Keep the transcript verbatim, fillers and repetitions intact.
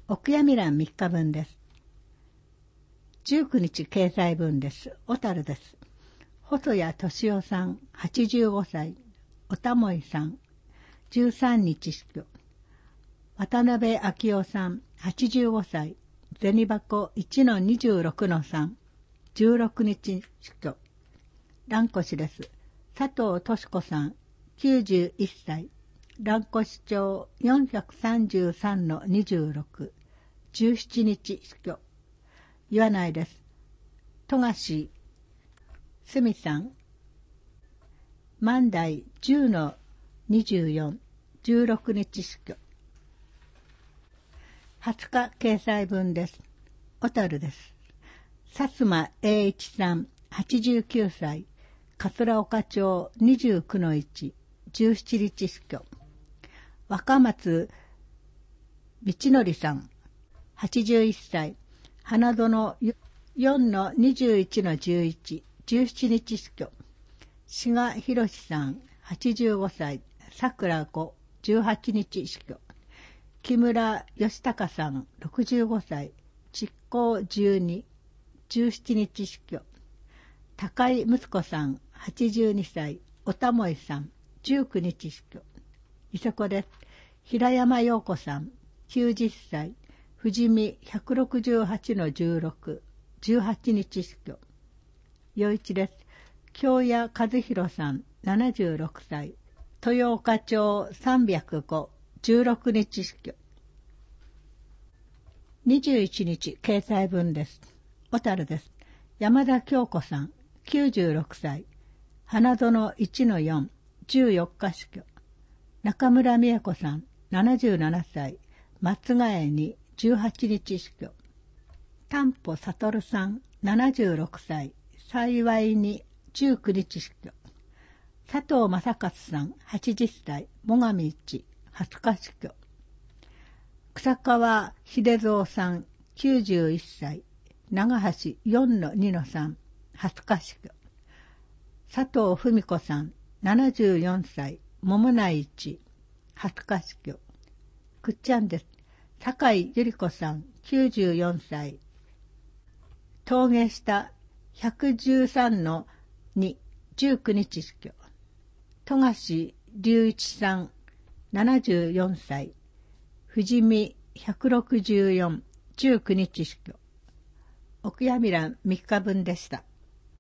お悔やみ欄みっかぶんです。じゅうくにち掲載分です。小樽です。細谷俊夫さん、はちじゅうごさい。おたもいさん、じゅうさんにち死去。渡辺明夫さん、はちじゅうごさい。銭箱 いちのにじゅうろくのさん、じゅうろくにち死去。蘭越です。佐藤敏子さん、きゅうじゅういっさい。蘭越町 よんひゃくさんじゅうさんのにじゅうろく、じゅうしちにち死去。岩内です。富樫すみさん、万代じゅうのにじゅうよん、じゅうろくにち死去。はつか掲載分です。小樽です。薩摩栄一さん、はちじゅうきゅうさい。桂岡町にじゅうくのいち、じゅうしちにち死去。若松道則さん、はちじゅういっさい。花園よんのにじゅういちのじゅういち、じゅうしちにち死去。志賀博さん、はちじゅうごさい。桜子、じゅうはちにち死去。木村義孝さん、ろくじゅうごさい。築港じゅうに、じゅうしちにち死去。高井睦子さん、はちじゅうにさい。おたもいさん、じゅうくにち死去。伊勢子です。平山陽子さん、きゅうじゅっさい。富士見ひゃくろくじゅうはちのじゅうろく、じゅうはちにち死去。陽一です。京谷和弘さん、ななじゅうろくさい。豊岡町さんびゃくご、じゅうろくにち死去。にじゅういちにち掲載分です。小樽です。山田京子さん、きゅうじゅうろくさい。花園いちのよん、じゅうよっか死去。中村美恵子さん、ななじゅうななさい。松ヶ江にじゅうはちにち死去。丹保悟さん、ななじゅうろくさい。幸いにじゅうくにち死去。佐藤正勝さん、はちじゅっさい。最上一、はつか死去。草川秀蔵さん、きゅうじゅういっさい。長橋よんのにのさん、はつか死去。佐藤文子さん、ななじゅうよんさい。桃内一、はつか死去。くっちゃんです。坂井ゆり子さん、きゅうじゅうよんさい。峠下ひゃくじゅうさんのに、じゅうくにち死去。富樫隆一さん、ななじゅうよんさい。富士見ひゃくろくじゅうよん、じゅうくにち死去。お悔やみ欄みっかぶんでした。